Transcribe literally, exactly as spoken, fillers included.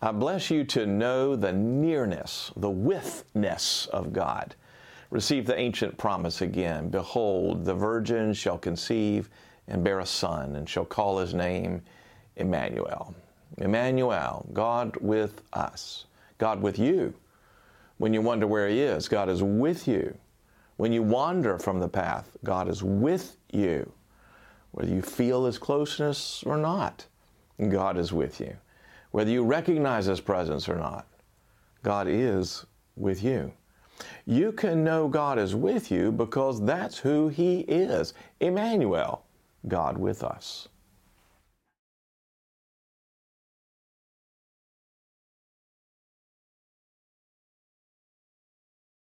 I bless you to know the nearness, the withness of God. Receive the ancient promise again. Behold, the virgin shall conceive and bear a son, and shall call his name Emmanuel. Emmanuel, God with us, God with you. When you wonder where he is, God is with you. When you wander from the path, God is with you. Whether you feel his closeness or not, God is with you. Whether you recognize his presence or not, God is with you. You can know God is with you because that's who he is. Emmanuel, God with us.